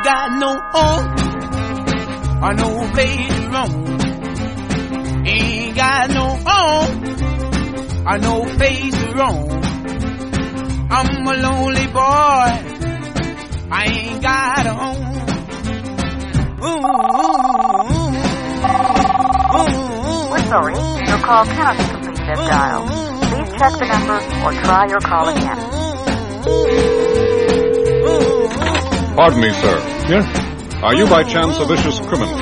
got no home or no place to roam. Ain't got no home or no place to roam. I'm a lonely boy, I ain't got a home. We're sorry, your call cannot be completed as dialed. Please check the number or try your call again. Pardon me, sir. Yes? Are you by chance a vicious criminal?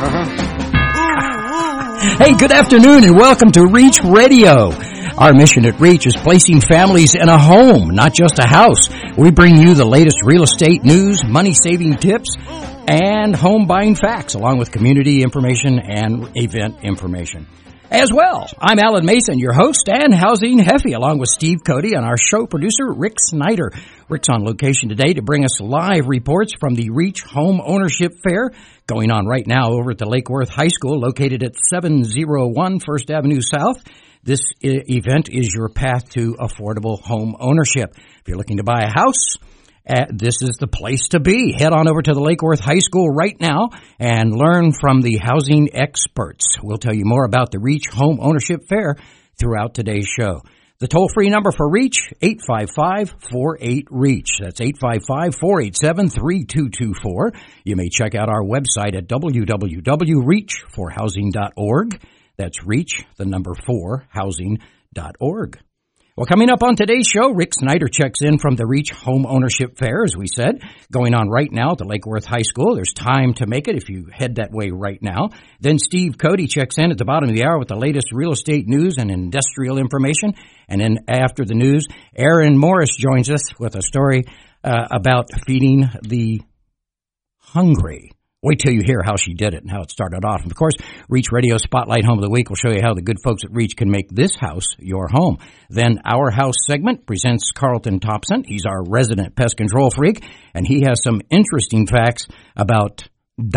Hey, good afternoon and welcome to Reach Radio. Our mission at Reach is placing families in a home, not just a house. We bring you the latest real estate news, money-saving tips, and home buying facts, along with community information and event information as well. I'm Alan Mason, your host and housing Heffy, along with Steve Cody and our show producer, Rick Snyder. Rick's on location today to bring us live reports from the Reach Home Ownership Fair going on right now over at the Lake Worth High School, located at 701 First Avenue South. This event is your path to affordable home ownership. If you're looking to buy a house, this is the place to be. Head on over to the Lake Worth High School right now and learn from the housing experts. We'll tell you more about the Reach Home Ownership Fair throughout today's show. The toll-free number for Reach, 855-48-REACH. That's 855-487-3224. You may check out our website at www.reachforhousing.org. That's reach, the number 4, housing.org. Well, coming up on today's show, Rick Snyder checks in from the Reach Home Ownership Fair, as we said, going on right now at the Lake Worth High School. There's time to make it if you head that way right now. Then Steve Cody checks in at the bottom of the hour with the latest real estate news and industrial information. And then after the news, Erin Morris joins us with a story about feeding the hungry. Wait till you hear how she did it and how it started off. And of course, Reach Radio Spotlight Home of the Week will show you how the good folks at Reach can make this house your home. Then Our House segment presents Carlton Thompson. He's our resident pest control freak, and he has some interesting facts about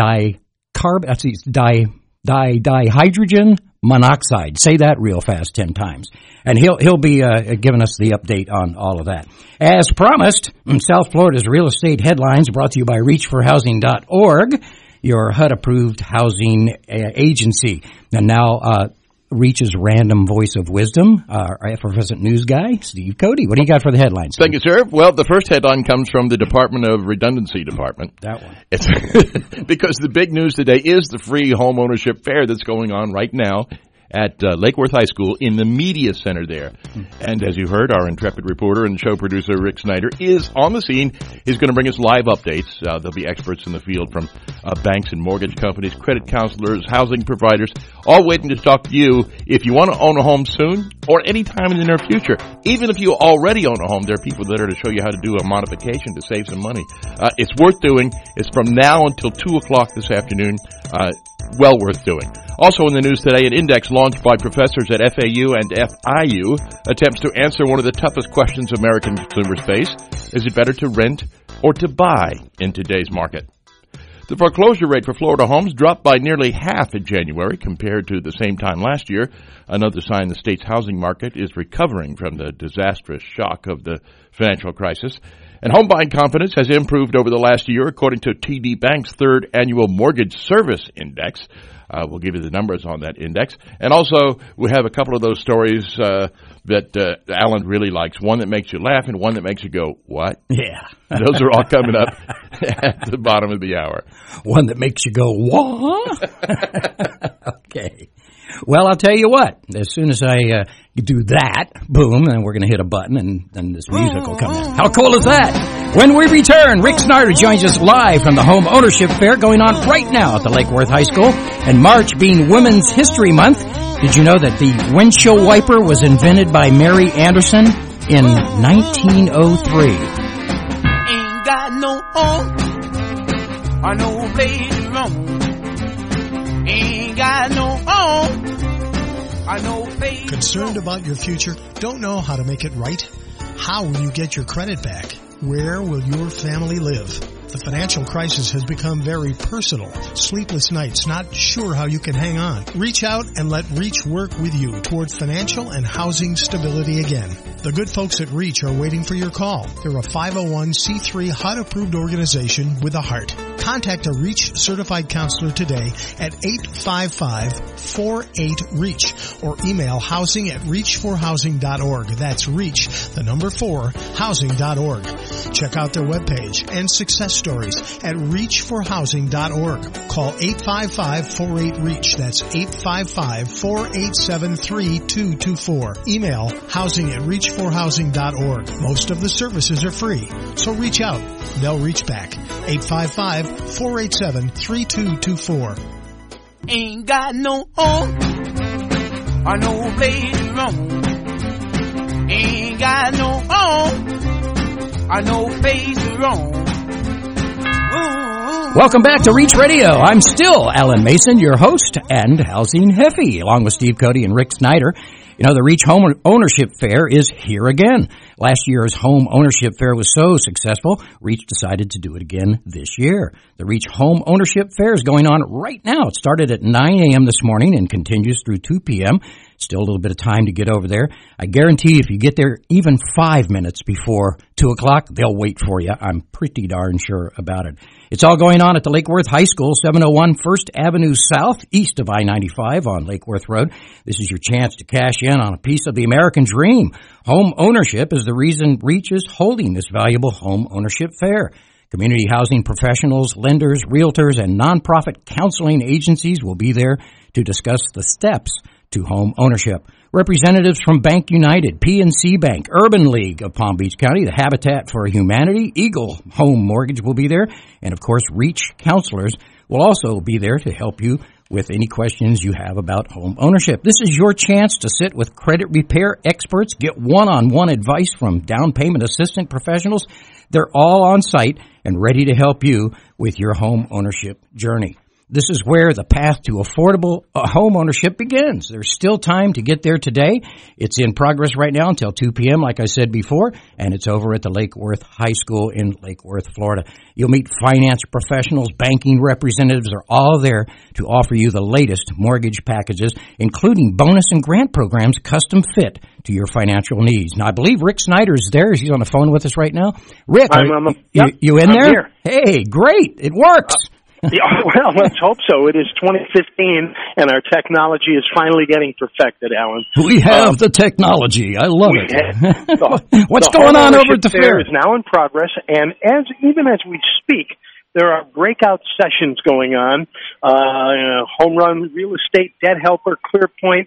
dihydrogen monoxide. Say that real fast 10 times. And he'll be giving us the update on all of that. As promised, South Florida's real estate headlines brought to you by reachforhousing.org, your HUD-approved housing agency. And now Reach's random voice of wisdom, our effervescent news guy, Steve Cody. What do you got for the headlines? Thank you, sir. Well, the first headline comes from the Department of Redundancy Department. That one. It's because the big news today is the free home ownership fair that's going on right now at Lake Worth High School in the media center there. And as you heard, our intrepid reporter and show producer, Rick Snyder, is on the scene. He's going to bring us live updates. There'll be experts in the field from banks and mortgage companies, credit counselors, housing providers, all waiting to talk to you if you want to own a home soon or any time in the near future. Even if you already own a home, there are people there to show you how to do a modification to save some money. It's worth doing. It's from now until 2 o'clock this afternoon. Well worth doing. Also in the news today, an index launched by professors at FAU and FIU attempts to answer one of the toughest questions American consumers face. Is it better to rent or to buy in today's market? The foreclosure rate for Florida homes dropped by nearly half in January compared to the same time last year. Another sign the state's housing market is recovering from the disastrous shock of the financial crisis. And home buying confidence has improved over the last year, according to TD Bank's third annual mortgage service index. We'll give you the numbers on that index. And also, we have a couple of those stories that Alan really likes. One that makes you laugh and one that makes you go, what? Yeah. Those are all coming up at the bottom of the hour. One that makes you go, what? Okay. Well, I'll tell you what. As soon as I do that, boom, and we're going to hit a button, and then this music will come in. How cool is that? When we return, Rick Snyder joins us live from the Home Ownership Fair going on right now at the Lake Worth High School. And March being Women's History Month, did you know that the windshield wiper was invented by Mary Anderson in 1903? Ain't got no home or no place to roam. Ain't got no home or no place. Concerned about your future? Don't know how to make it right? How will you get your credit back? Where will your family live? The financial crisis has become very personal. Sleepless nights, not sure how you can hang on. Reach out and let Reach work with you toward financial and housing stability again. The good folks at Reach are waiting for your call. They're a 501c3 HUD-approved organization with a heart. Contact a Reach certified counselor today at 855-48-REACH or email housing@reachforhousing.org. That's REACH, the number 4, housing.org. Check out their webpage and success stories at reachforhousing.org. Call 855-48-REACH. That's 855-487-3224. Email housing@reachforhousing.org. Most of the services are free, so reach out. They'll reach back. 855-487-3224. Ain't got no home or no place to roam. Ain't got no home or no place to roam. Welcome back to Reach Radio. I'm still Alan Mason, your host, and Housing Heffy, along with Steve Cody and Rick Snyder. You know, the Reach Home Ownership Fair is here again. Last year's Home Ownership Fair was so successful, Reach decided to do it again this year. The Reach Home Ownership Fair is going on right now. It started at 9 a.m. this morning and continues through 2 p.m. Still a little bit of time to get over there. I guarantee if you get there even 5 minutes before 2 o'clock, they'll wait for you. I'm pretty darn sure about it. It's all going on at the Lake Worth High School, 701 1st Avenue South, east of I-95 on Lake Worth Road. This is your chance to cash in on a piece of the American dream. Home ownership is the reason Reach is holding this valuable home ownership fair. Community housing professionals, lenders, realtors, and nonprofit counseling agencies will be there to discuss the steps to home ownership. Representatives from Bank United, PNC Bank, Urban League of Palm Beach County, the Habitat for Humanity, Eagle Home Mortgage will be there, and of course Reach counselors will also be there to help you with any questions you have about home ownership. This is your chance to sit with credit repair experts, get one-on-one advice from down payment assistant professionals. They're all on site and ready to help you with your home ownership journey. This is where the path to affordable home ownership begins. There's still time to get there today. It's in progress right now until 2 p.m., like I said before, and it's over at the Lake Worth High School in Lake Worth, Florida. You'll meet finance professionals, banking representatives are all there to offer you the latest mortgage packages, including bonus and grant programs custom fit to your financial needs. Now, I believe Rick Snyder's there. He's on the phone with us right now. Rick, you in there? Here. Hey, great. It works. Yeah, well, let's hope so. It is 2015, and our technology is finally getting perfected, Alan. We have the technology. I love it. What's going on over at the fair? Is now in progress, and even as we speak, there are breakout sessions going on. Home Run Real Estate, Debt Helper, ClearPoint,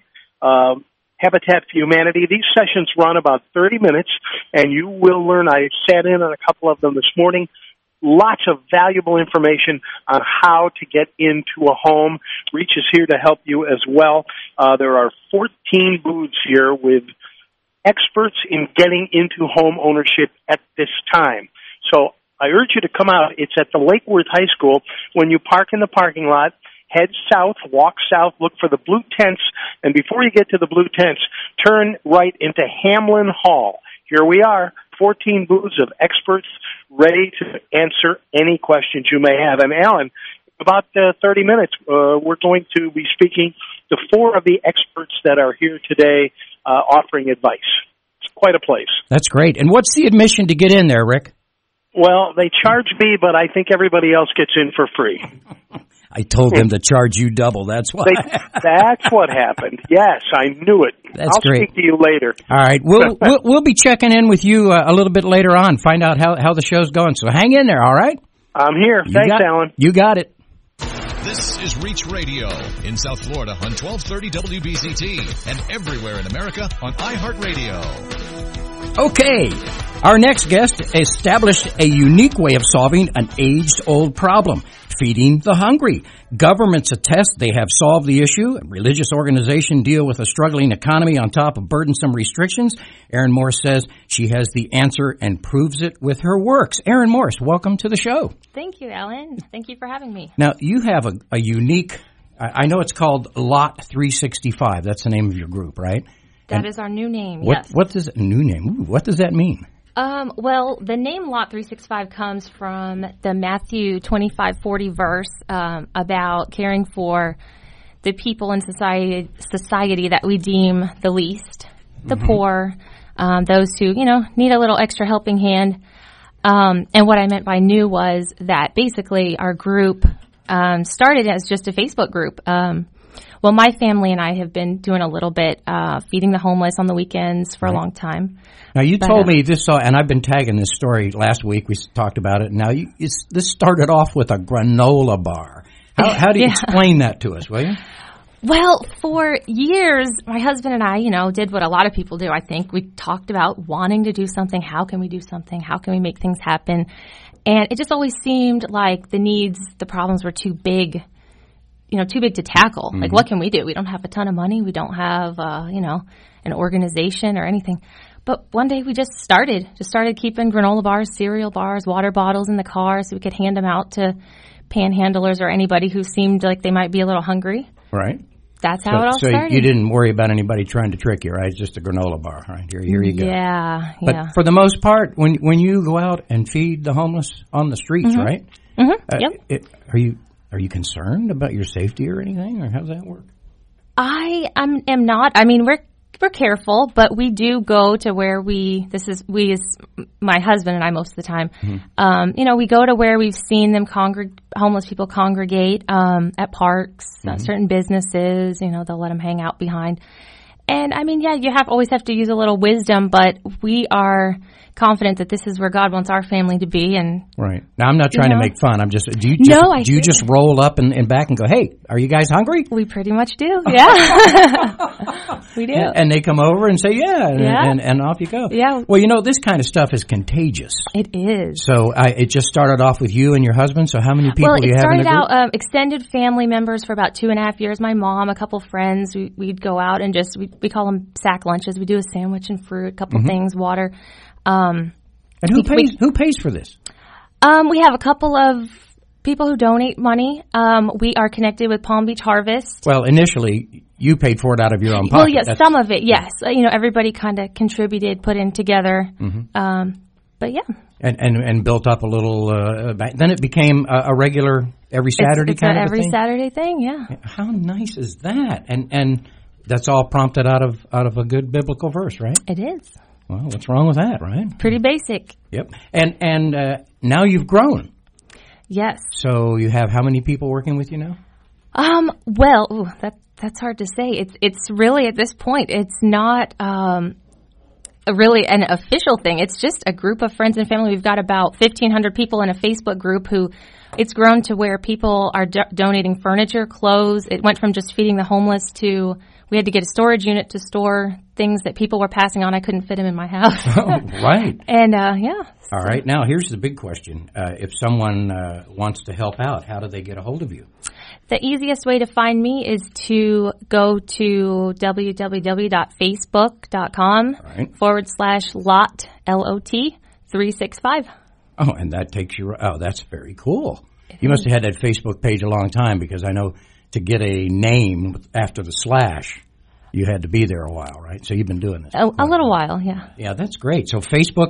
Habitat for Humanity. These sessions run about 30 minutes, and you will learn. I sat in on a couple of them this morning. Lots of valuable information on how to get into a home. Reach is here to help you as well. There are 14 booths here with experts in getting into home ownership at this time. So I urge you to come out. It's at the Lake Worth High School. When you park in the parking lot, head south, walk south, look for the blue tents, and before you get to the blue tents, turn right into Hamlin Hall. Here we are, 14 booths of experts ready to answer any questions you may have. And Alan, about 30 minutes, we're going to be speaking to 4 of the experts that are here today offering advice. It's quite a place. That's great. And what's the admission to get in there, Rick? Well, they charge me, but I think everybody else gets in for free. I told them to charge you double. That's why. That's what happened. Yes, I knew it. That's I'll great. Speak to you later. All right. We'll be checking in with you a little bit later on, find out how the show's going. So hang in there, all right? I'm here. Thanks, Alan. You got it. This is Reach Radio in South Florida on 1230 WBCT and everywhere in America on iHeartRadio. Okay. Our next guest established a unique way of solving an age-old problem, feeding the hungry. Governments attest they have solved the issue. Religious organizations deal with a struggling economy on top of burdensome restrictions. Erin Morse says she has the answer and proves it with her works. Erin Morse, welcome to the show. Thank you, Alan. Thank you for having me. Now, you have a unique, I know it's called Lot 365. That's the name of your group, right? That is our new name, yes. Yes. What does new name? Ooh, what does that mean? Well, the name Lot 365 comes from the Matthew 25:40 verse about caring for the people in society that we deem the least, the poor, those who, need a little extra helping hand. And what I meant by new was that basically our group started as just a Facebook group. Well, my family and I have been doing a little bit feeding the homeless on the weekends for a long time. Now, you told me this, and I've been tagging this story last week. We talked about it. Now, this started off with a granola bar. How do you explain that to us, will you? Well, for years, my husband and I, did what a lot of people do, I think. We talked about wanting to do something. How can we do something? How can we make things happen? And it just always seemed like the problems were too big, too big to tackle. Like, what can we do? We don't have a ton of money. We don't have, an organization or anything. But one day we just started keeping granola bars, cereal bars, water bottles in the car so we could hand them out to panhandlers or anybody who seemed like they might be a little hungry. Right. That's how it all started. So you didn't worry about anybody trying to trick you, right? It's just a granola bar, right? Here you go. Yeah, But for the most part, when you go out and feed the homeless on the streets, right? Mm-hmm. Yep. Are you concerned about your safety or anything, or how does that work? I am not. I mean, we're careful, but we do go to where we as my husband and I most of the time. We go to where we've seen them homeless people congregate at parks, certain businesses. They'll let them hang out behind. And I mean, you always have to use a little wisdom, but we are confident that this is where God wants our family to be. And right now, I'm not trying to make fun. I'm just do you just roll up and back and go, hey, are you guys hungry? We pretty much do. Yeah, we do. And they come over and say, and off you go. Yeah. Well, this kind of stuff is contagious. It is. So it just started off with you and your husband. So how many people do you have in the group? Well, it started out extended family members for about 2.5 years. My mom, a couple friends. We'd go out and we call them sack lunches. We do a sandwich and fruit, a couple things, water. And who pays for this? We have a couple of people who donate money. We are connected with Palm Beach Harvest. Well, initially, you paid for it out of your own pocket. Well, yes, some of it, yes. Everybody kind of contributed, put in together. But yeah. And built up a little, then it became a regular every Saturday kind of every thing? Saturday thing, yeah. How nice is that? And that's all prompted out of a good biblical verse, right? It is. Well, what's wrong with that, right? Pretty basic. Yep. And now you've grown. Yes. So you have how many people working with you now? Well, that's hard to say. It's really at this point, it's not really an official thing. It's just a group of friends and family. We've got about 1,500 people in a Facebook group who it's grown to where people are donating furniture, clothes. It went from just feeding the homeless to we had to get a storage unit to store things that people were passing on. I couldn't fit them in my house. Oh, right. And, yeah. All right. Now, here's the big question. If someone wants to help out, how do they get a hold of you? The easiest way to find me is to go to www.facebook.com/lot, LOT 365. Oh, and that takes you, that's very cool. You must have had that Facebook page a long time because I know to get a name after the slash, you had to be there a while, right? So you've been doing this. A little while, yeah. Yeah, that's great. So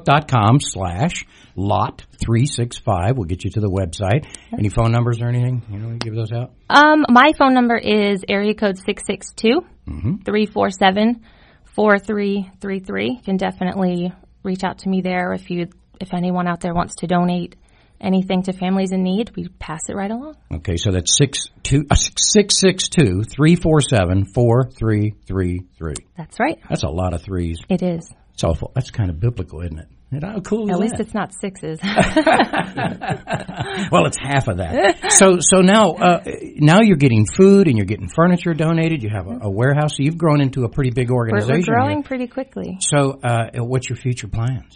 Facebook.com/lot365 will get you to the website. Any phone numbers or anything? Give those out? My phone number is area code 662-347-4333. You can definitely reach out to me there if anyone out there wants to donate anything to families in need, we pass it right along. Okay, so that's 662-347-4333. That's right. That's a lot of threes. It is. It's awful. That's kind of biblical, isn't it? How cool is that? At least it's not sixes. Well, it's half of that. So now you're getting food and you're getting furniture donated. You have a warehouse. So you've grown into a pretty big organization. We're growing pretty quickly. So what's your future plans?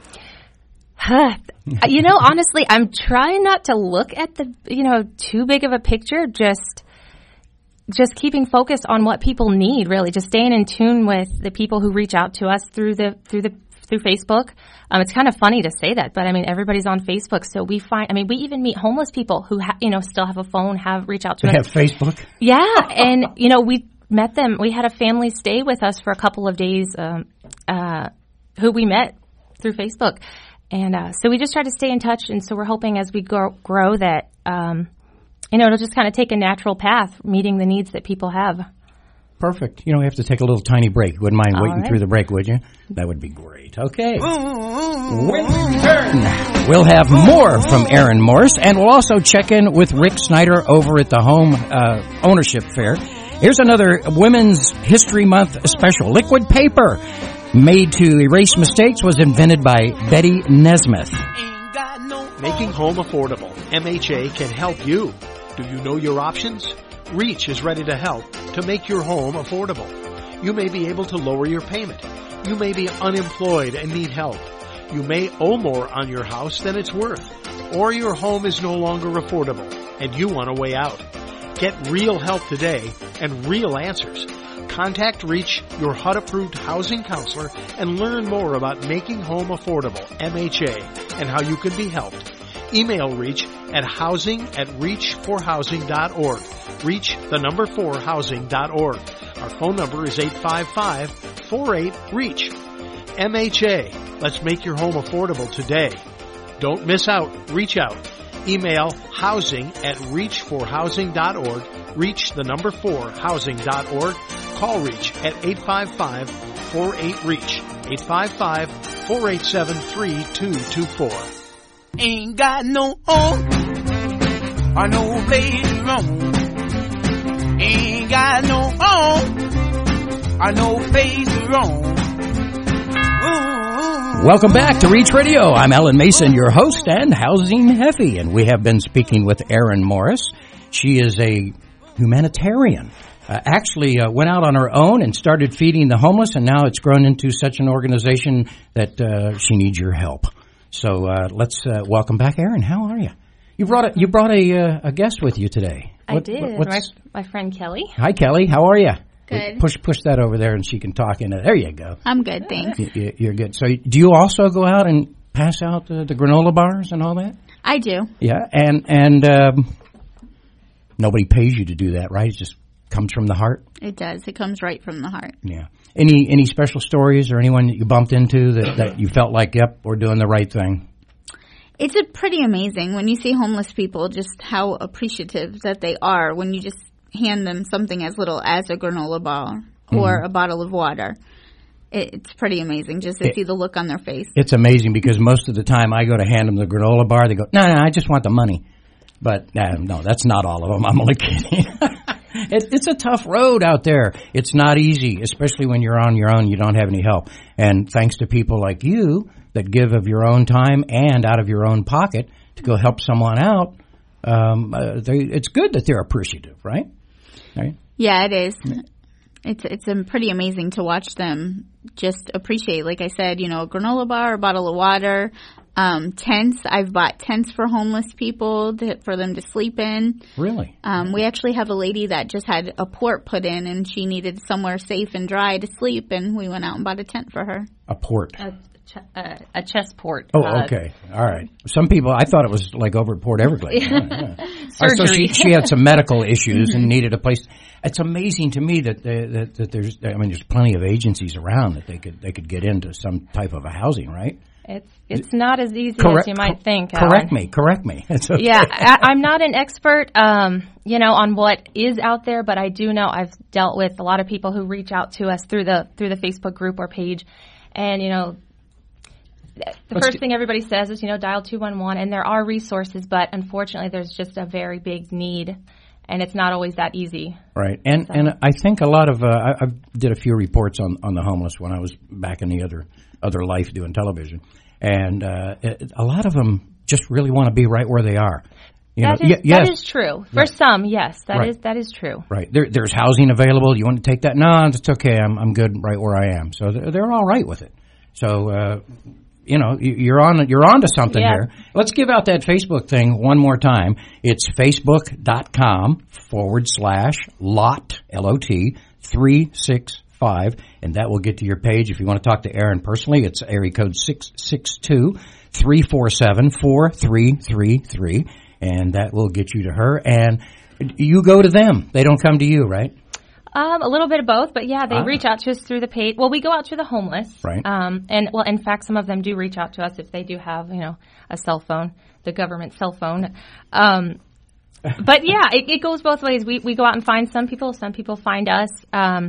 Honestly, I'm trying not to look at the, too big of a picture. Just keeping focus on what people need, really. Just staying in tune with the people who reach out to us through Facebook. It's kind of funny to say that, but I mean, everybody's on Facebook. So we even meet homeless people who, still have a phone, reach out to us. They have Facebook? Yeah. And, we met them. We had a family stay with us for a couple of days, who we met through Facebook. And so we just try to stay in touch. And so we're hoping as we grow that, it'll just kind of take a natural path, meeting the needs that people have. Perfect. We have to take a little tiny break. You wouldn't mind waiting through the break, would you? That would be great. Okay. When we return, we'll have more from Aaron Morris, and we'll also check in with Rick Snyder over at the Home Ownership Fair. Here's another Women's History Month special. Liquid paper made to erase mistakes was invented by Betty Nesmith. Making home affordable. MHA can help you. Do you know your options? REACH is ready to help to make your home affordable. You may be able to lower your payment. You may be unemployed and need help. You may owe more on your house than it's worth. Or your home is no longer affordable and you want a way out. Get real help today and real answers. Contact REACH, your HUD-approved housing counselor, and learn more about making home affordable, MHA, and how you can be helped. Email REACH at housing@reachforhousing.org. REACH, the number 4housing.org. Our phone number is 855-48-REACH. MHA, let's make your home affordable today. Don't miss out. Reach out. Email housing@reachforhousing.org. REACH, the number 4housing.org. Call REACH at 855-48-REACH. 855-487-3224. Ain't got no home or no place to roam. Ain't got no home or no place to roam. Welcome back to Reach Radio. I'm Ellen Mason, your host and housing Heffy, and we have been speaking with Erin Morris. She is a humanitarian. Actually went out on her own and started feeding the homeless, and now it's grown into such an organization that she needs your help. So let's welcome back Erin. How are you? You brought a guest with you today. I did. My friend Kelly. Hi, Kelly. How are you? Good. Push that over there, and she can talk in it. There you go. I'm good, thanks. You're good. So do you also go out and pass out the granola bars and all that? I do. Yeah, and nobody pays you to do that, right? It just comes from the heart? It does. It comes right from the heart. Yeah. Any special stories or anyone that you bumped into that you felt like, yep, we're doing the right thing? It's pretty amazing when you see homeless people, just how appreciative that they are when you just hand them something as little as a granola bar or a bottle of water. It's pretty amazing just to see the look on their face. It's amazing because most of the time I go to hand them the granola bar, they go, no, I just want the money. But no, that's not all of them. I'm only kidding. It's a tough road out there. It's not easy, especially when you're on your own. You don't have any help. And thanks to people like you that give of your own time and out of your own pocket to go help someone out, it's good that they're appreciative, right? Yeah, it is. It's pretty amazing to watch them just appreciate, like I said, a granola bar, a bottle of water, tents. I've bought tents for homeless people for them to sleep in. Really? We actually have a lady that just had a port put in, and she needed somewhere safe and dry to sleep, and we went out and bought a tent for her. A port? A chest port. Oh, okay. All right. Some people, I thought it was like over at Port Everglades. Yeah. Surgery. So she had some medical issues and needed a place. It's amazing to me that there's plenty of agencies around that they could get into some type of a housing, right? It's not as easy as you might think. Correct me. It's okay. Yeah, I'm not an expert, on what is out there, but I do know I've dealt with a lot of people who reach out to us through the Facebook group or page, and the first thing everybody says is dial 211, and there are resources, but unfortunately there's just a very big need, and it's not always that easy. Right, and I think a lot of I did a few reports on the homeless when I was back in the other life doing television. And a lot of them just really want to be right where they are. That is true. For some, yes, that is true. Right. There's housing available. You want to take that? No, it's okay. I'm good right where I am. So they're all right with it. So you're on to something here. Let's give out that Facebook thing one more time. It's facebook.com/lot LOT365. And that will get to your page. If you want to talk to Erin personally, it's area code 662-347-4333. And that will get you to her. And you go to them. They don't come to you, right? A little bit of both, but yeah, they reach out to us through the page. Well, we go out to the homeless. Right. In fact, some of them do reach out to us if they do have, a cell phone, the government cell phone. But yeah, it goes both ways. We go out and find some people find us. And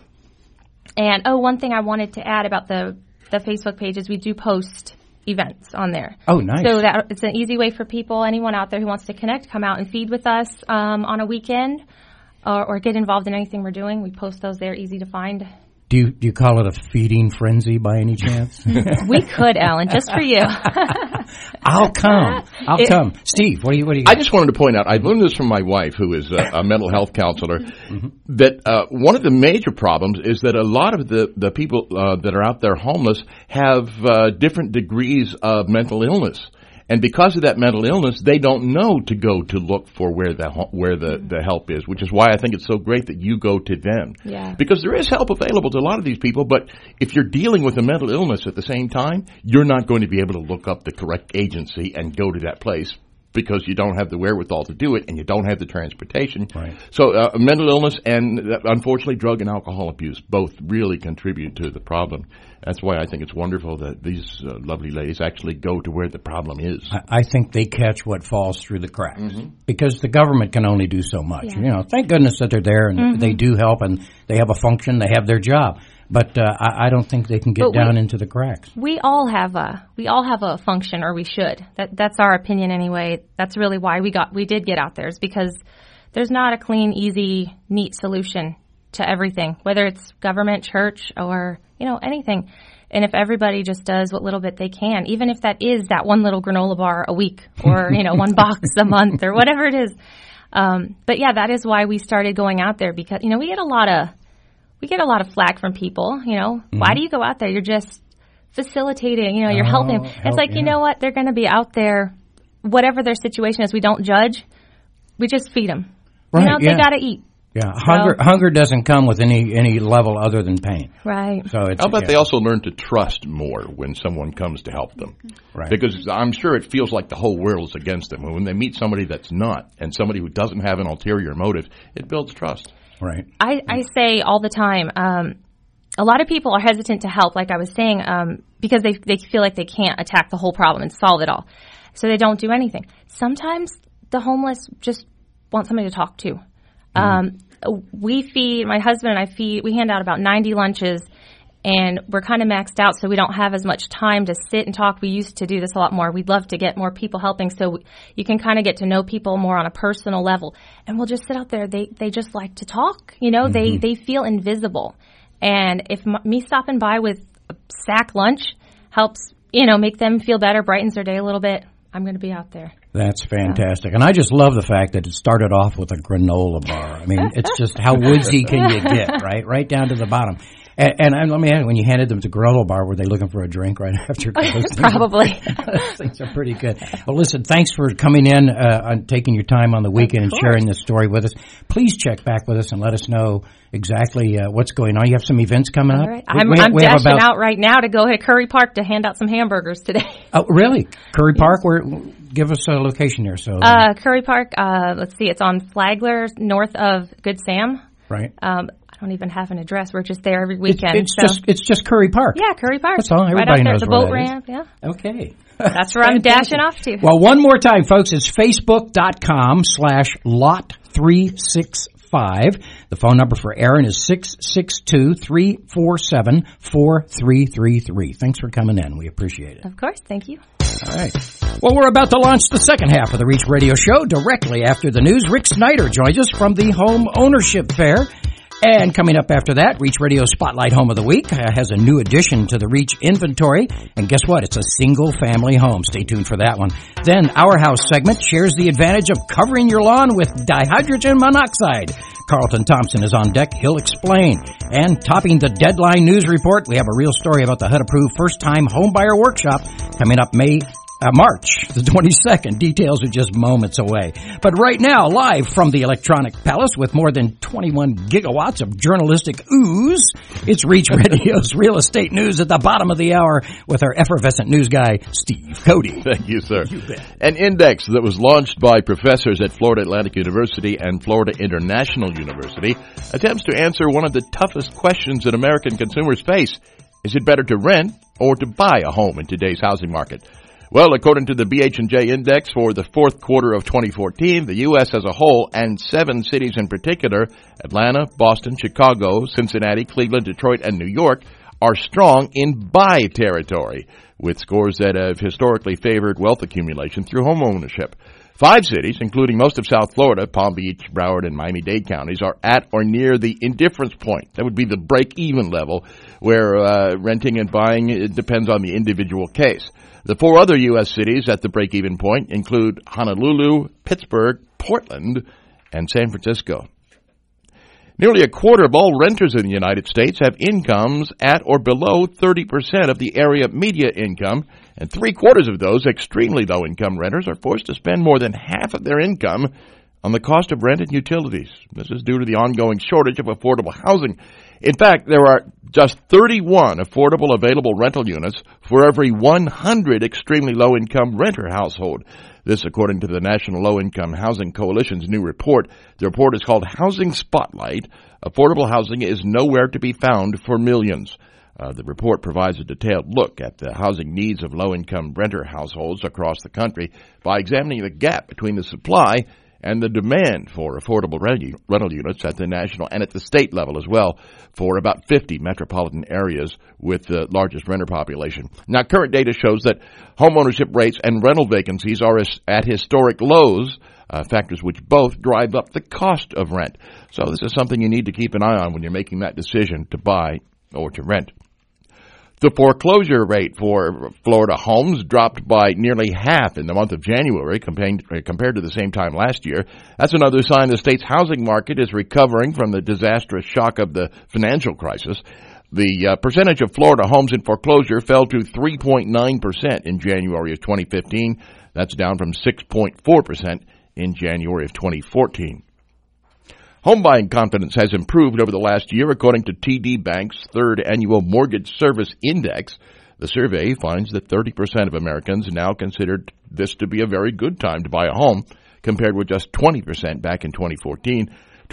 one thing I wanted to add about the Facebook page is we do post events on there. Oh, nice. So that it's an easy way for people, anyone out there who wants to connect, come out and feed with us on a weekend or get involved in anything we're doing. We post those there, easy to find. Do you call it a feeding frenzy by any chance? We could, Alan, just for you. I'll come. Steve, what do you got? I just wanted to point out, I learned this from my wife, who is a mental health counselor, that one of the major problems is that a lot of the people that are out there homeless have different degrees of mental illness. And because of that mental illness, they don't know to go to look for where the help is, which is why I think it's so great that you go to them. Yeah. Because there is help available to a lot of these people, but if you're dealing with a mental illness at the same time, you're not going to be able to look up the correct agency and go to that place because you don't have the wherewithal to do it and you don't have the transportation. Right. So mental illness and, unfortunately, drug and alcohol abuse both really contribute to the problem. That's why I think it's wonderful that these lovely ladies actually go to where the problem is. I think they catch what falls through the cracks because the government can only do so much. Yeah. Thank goodness that they're there and they do help and they have a function, they have their job. But I don't think they can get down into the cracks. We all have a function, or we should. That's our opinion anyway. That's really why we did get out there, is because there's not a clean, easy, neat solution to everything, whether it's government, church, or anything. And if everybody just does what little bit they can, even if that is that one little granola bar a week, or one box a month, or whatever it is. But yeah, that is why we started going out there, because we get a lot of flack from people. Why do you go out there? You're just facilitating. You're helping. It's like, you know what? They're going to be out there, whatever their situation is. We don't judge. We just feed them. Right, they got to eat. Yeah, hunger doesn't come with any level other than pain. Right. So how about they also learn to trust more when someone comes to help them? Right. Because I'm sure it feels like the whole world is against them. And when they meet somebody that's not, and somebody who doesn't have an ulterior motive, it builds trust. Right. I say all the time, a lot of people are hesitant to help, like I was saying, because they feel like they can't attack the whole problem and solve it all. So they don't do anything. Sometimes the homeless just want somebody to talk to. My husband and I we hand out about 90 lunches, and we're kind of maxed out, so we don't have as much time to sit and talk. We used to do this a lot more. We'd love to get more people helping, so you can kind of get to know people more on a personal level. And we'll just sit out there. They just like to talk. They feel invisible. And if me stopping by with a sack lunch helps, make them feel better, brightens their day a little bit, I'm going to be out there. That's fantastic. And I just love the fact that it started off with a granola bar. I mean, it's just how woodsy can you get, right? Right down to the bottom. And let me ask, when you handed them the granola bar, were they looking for a drink right after? Probably. Those things are pretty good. Well, listen, thanks for coming in and taking your time on the weekend and sharing this story with us. Please check back with us and let us know exactly what's going on. You have some events coming up? Right. I'm dashing out right now to go to Curry Park to hand out some hamburgers today. Oh, really? Curry Park? Give us a location there. So Curry Park, let's see, it's on Flagler, north of Good Sam. Right. I don't even have an address. We're just there every weekend. It's just Curry Park. Yeah, Curry Park. That's all. Everybody right out there, knows the where boat that ramp. is. Yeah. Okay. That's where I'm dashing off to. Well, one more time, folks. It's Facebook.com/Lot365. The phone number for Aaron is 662-347-4333. Thanks for coming in. We appreciate it. Of course. Thank you. All right. Well, we're about to launch the second half of the Reach Radio Show directly after the news. Rick Snyder joins us from the Home Ownership Fair. And coming up after that, Reach Radio Spotlight Home of the Week has a new addition to the Reach inventory. And guess what? It's a single-family home. Stay tuned for that one. Then Our House segment shares the advantage of covering your lawn with dihydrogen monoxide. Carlton Thompson is on deck. He'll explain. And topping the Deadline News Report, we have a real story about the HUD-approved first-time homebuyer workshop coming up March the 22nd. Details are just moments away. But right now, live from the Electronic Palace with more than 21 gigawatts of journalistic ooze, it's Reach Radio's Real Estate News at the bottom of the hour with our effervescent news guy, Steve Cody. Thank you, sir. You bet. An index that was launched by professors at Florida Atlantic University and Florida International University attempts to answer one of the toughest questions that American consumers face. Is it better to rent or to buy a home in today's housing market? Well, according to the BH&J Index for the fourth quarter of 2014, the U.S. as a whole and 7 cities in particular, Atlanta, Boston, Chicago, Cincinnati, Cleveland, Detroit, and New York, are strong in buy territory, with scores that have historically favored wealth accumulation through home ownership. 5 cities, including most of South Florida, Palm Beach, Broward, and Miami-Dade counties, are at or near the indifference point. That would be the break-even level, where renting and buying it depends on the individual case. The 4 other U.S. cities at the break-even point include Honolulu, Pittsburgh, Portland, and San Francisco. Nearly a quarter of all renters in the United States have incomes at or below 30% of the area median income, and 3/4 of those extremely low-income renters are forced to spend more than half of their income on the cost of rent and utilities. This is due to the ongoing shortage of affordable housing. In fact, there are just 31 affordable available rental units for every 100 extremely low-income renter household. This, according to the National Low-Income Housing Coalition's new report. The report is called Housing Spotlight. Affordable housing is nowhere to be found for millions. The report provides a detailed look at the housing needs of low-income renter households across the country by examining the gap between the supply and the demand for affordable rental units at the national and at the state level as well for about 50 metropolitan areas with the largest renter population. Now, current data shows that homeownership rates and rental vacancies are at historic lows, factors which both drive up the cost of rent. So this is something you need to keep an eye on when you're making that decision to buy or to rent. The foreclosure rate for Florida homes dropped by nearly half in the month of January compared to the same time last year. That's another sign the state's housing market is recovering from the disastrous shock of the financial crisis. The percentage of Florida homes in foreclosure fell to 3.9% in January of 2015. That's down from 6.4% in January of 2014. Home buying confidence has improved over the last year, according to TD Bank's third annual Mortgage Service Index. The survey finds that 30% of Americans now consider this to be a very good time to buy a home, compared with just 20% back in 2014.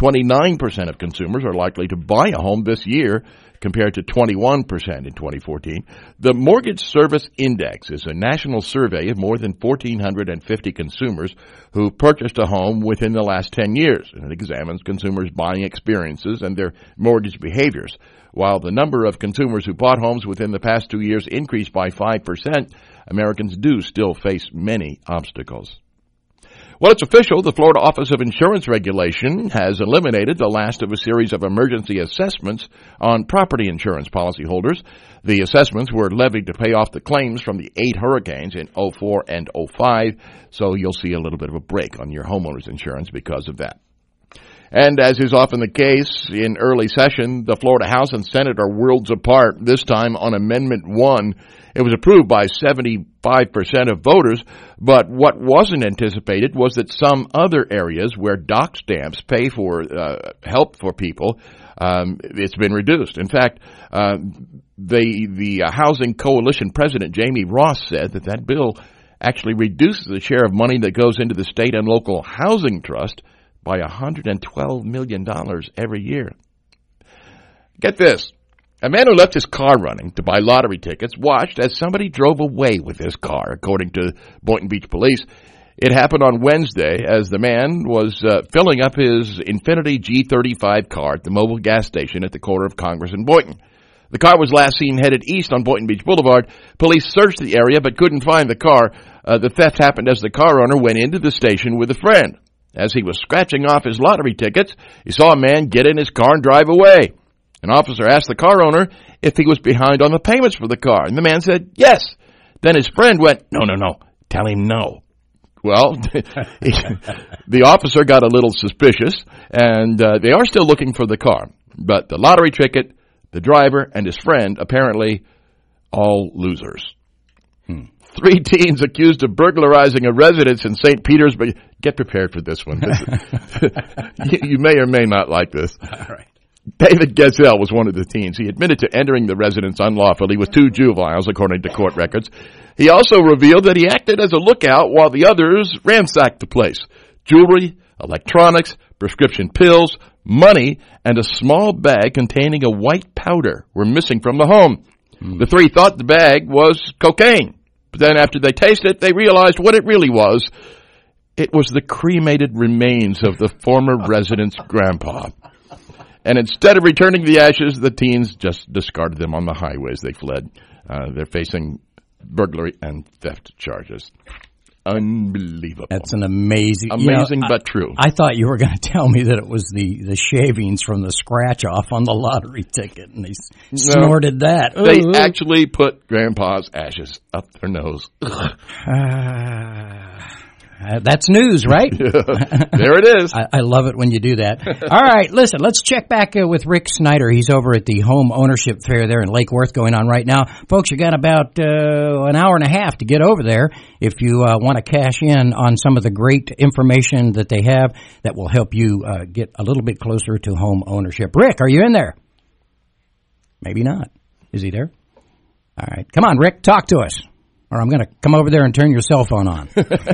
29% of consumers are likely to buy a home this year, compared to 21% in 2014. The Mortgage Service Index is a national survey of more than 1,450 consumers who purchased a home within the last 10 years, and it examines consumers' buying experiences and their mortgage behaviors. While the number of consumers who bought homes within the past 2 years increased by 5%, Americans do still face many obstacles. Well, it's official. The Florida Office of Insurance Regulation has eliminated the last of a series of emergency assessments on property insurance policyholders. The assessments were levied to pay off the claims from the 8 hurricanes in 2004 and 2005, so you'll see a little bit of a break on your homeowner's insurance because of that. And as is often the case in early session, the Florida House and Senate are worlds apart, this time on Amendment 1. It was approved by 75% of voters, but what wasn't anticipated was that some other areas where dock stamps pay for help for people, it's been reduced. In fact, the Housing Coalition President Jamie Ross said that bill actually reduces the share of money that goes into the state and local housing trust by $112 million every year. Get this. A man who left his car running to buy lottery tickets watched as somebody drove away with his car, according to Boynton Beach Police. It happened on Wednesday as the man was filling up his Infiniti G35 car at the mobile gas station at the corner of Congress and Boynton. The car was last seen headed east on Boynton Beach Boulevard. Police searched the area but couldn't find the car. The theft happened as the car owner went into the station with a friend. As he was scratching off his lottery tickets, he saw a man get in his car and drive away. An officer asked the car owner if he was behind on the payments for the car, and the man said yes. Then his friend went, no, tell him no. Well, the officer got a little suspicious, and they are still looking for the car. But the lottery ticket, the driver, and his friend, apparently all losers. 3 teens accused of burglarizing a residence in St. Petersburg. Get prepared for this one. You may or may not like this. All right. David Gazelle was one of the teens. He admitted to entering the residence unlawfully with 2 juveniles, according to court records. He also revealed that he acted as a lookout while the others ransacked the place. Jewelry, electronics, prescription pills, money, and a small bag containing a white powder were missing from the home. The 3 thought the bag was cocaine. But then after they tasted it, they realized what it really was. It was the cremated remains of the former resident's grandpa. And instead of returning the ashes, the teens just discarded them on the highway as they fled. They're facing burglary and theft charges. Unbelievable. That's an amazing, but true. I thought you were going to tell me that it was the shavings from the scratch off on the lottery ticket, and they snorted that. They actually put Grandpa's ashes up their nose. That's news, right? There it is. I love it when you do that. All right, listen, let's check back with Rick Snyder. He's over at the Home Ownership Fair there in Lake Worth going on right now. Folks, you got about an hour and a half to get over there if you want to cash in on some of the great information that they have that will help you get a little bit closer to home ownership. Rick, are you in there? Maybe not. Is he there? All right. Come on, Rick, talk to us. Or I'm going to come over there and turn your cell phone on.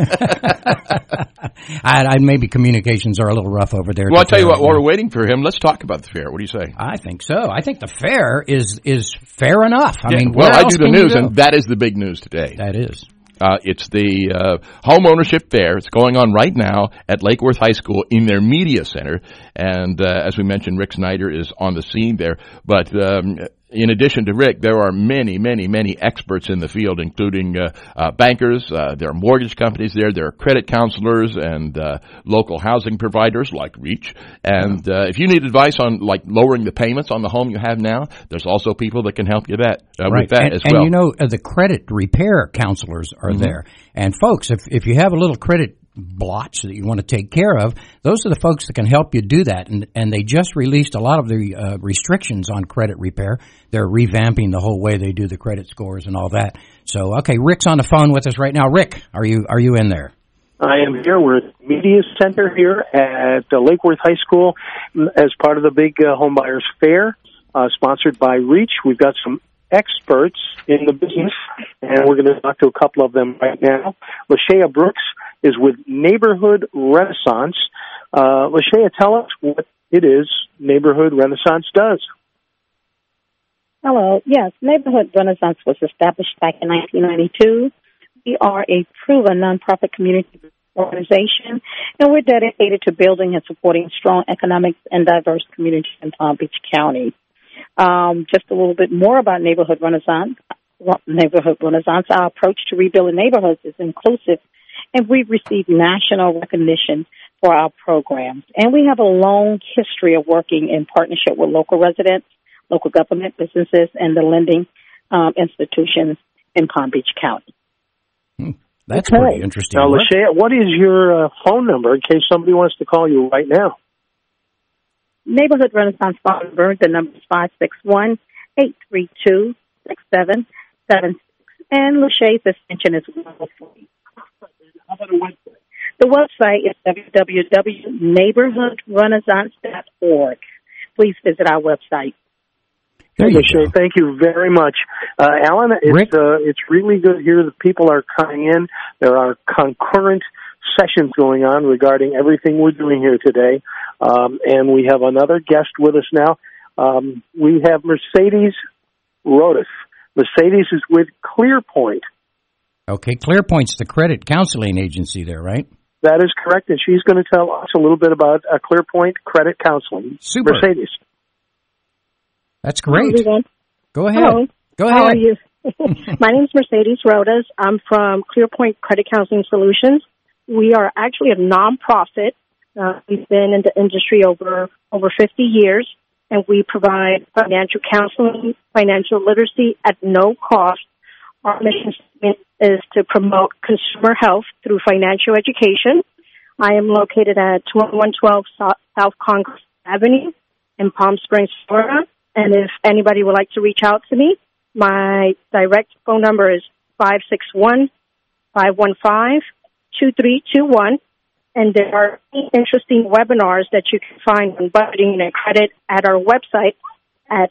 Maybe communications are a little rough over there. Well, I'll tell you what, while we're waiting for him, let's talk about the fair. What do you say? I think so. I think the fair is fair enough. I mean, well, I do the news, and that is the big news today. That is. It's the Home Ownership Fair. It's going on right now at Lake Worth High School in their media center. And as we mentioned, Rick Snyder is on the scene there. But in addition to Rick, there are many, many, many experts in the field, including bankers. There are mortgage companies there. There are credit counselors and local housing providers like Reach. And if you need advice on like lowering the payments on the home you have now, there's also people that can help you with that as well. And you know, the credit repair counselors are there. And folks, if you have a little credit blotch that you want to take care of, those are the folks that can help you do that. And they just released a lot of the restrictions on credit repair. They're revamping the whole way they do the credit scores and all that. So, okay, Rick's on the phone with us right now. Rick, are you in there? I am here. We're at the Media Center here at Lake Worth High School as part of the big Home Buyers Fair, sponsored by Reach. We've got some experts in the business, and we're going to talk to a couple of them right now. Lashea Brooks is with Neighborhood Renaissance. Lashea, tell us what it is Neighborhood Renaissance does. Hello. Yes, Neighborhood Renaissance was established back in 1992. We are a proven nonprofit community organization, and we're dedicated to building and supporting strong economic and diverse communities in Palm Beach County. Just a little bit more about Neighborhood Renaissance. Our approach to rebuilding neighborhoods is inclusive, and we've received national recognition for our programs. And we have a long history of working in partnership with local residents, local government businesses, and the lending institutions in Palm Beach County. That's pretty interesting. Now, Lashea, what is your phone number in case somebody wants to call you right now? Neighborhood Renaissance phone number, the number is 561-832-6776. And Lashea's extension is 103. The website is www.neighborhoodrenaissance.org. Please visit our website. There you go. Thank you very much. Alan, it's really good here that people are coming in. There are concurrent sessions going on regarding everything we're doing here today. And we have another guest with us now. We have Mercedes Rodas. Mercedes is with ClearPoint. Okay, ClearPoint's the credit counseling agency there, right? That is correct, and she's going to tell us a little bit about ClearPoint Credit Counseling. Super. Mercedes. That's great. Hello, Go ahead. Hello. Go ahead. How are you? My name is Mercedes Rodas. I'm from ClearPoint Credit Counseling Solutions. We are actually a nonprofit. We've been in the industry over 50 years, and we provide financial counseling, financial literacy at no cost. Our mission is to promote consumer health through financial education. I am located at 2112 South Congress Avenue in Palm Springs, Florida. And if anybody would like to reach out to me, my direct phone number is 561-515-2321. And there are interesting webinars that you can find on budgeting and credit at our website at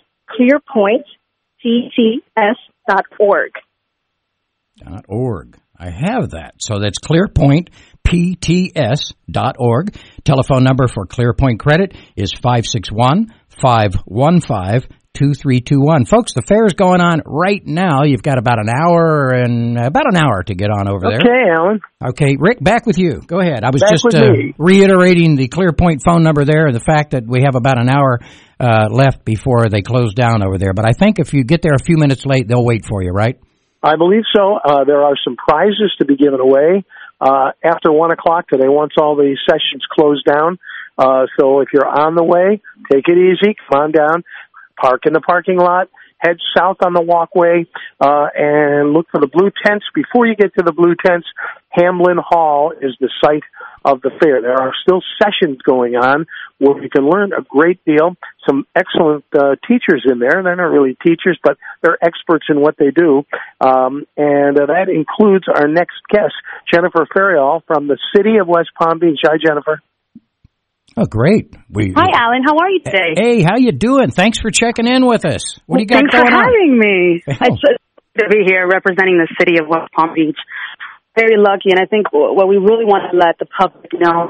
clearpointpts.org. .org. I have that. So that's clearpointpts.org. Telephone number for ClearPoint Credit is 561-515-2321. Folks, the fair is going on right now. You've got about an hour to get on over there. Okay, Alan. Okay, Rick, back with you. Go ahead. I was Back just with me. reiterating the ClearPoint phone number there and the fact that we have about an hour left before they close down over there. But I think if you get there a few minutes late, they'll wait for you, right? I believe so. There are some prizes to be given away after 1 o'clock today once all the sessions close down. So if you're on the way, take it easy. Come on down. Park in the parking lot. Head south on the walkway and look for the blue tents. Before you get to the blue tents, Hamlin Hall is the site of the fair. There are still sessions going on where you can learn a great deal. Some excellent teachers in there. They're not really teachers, but they're experts in what they do. And that includes our next guest, Jennifer Ferriol from the city of West Palm Beach. Hi, Jennifer. Oh, great. Hi, Alan. How are you today? Hey, how you doing? Thanks for checking in with us. What do you got going on? Thanks for having me. It's to be here representing the city of West Palm Beach. Very lucky, and I think what we really want to let the public know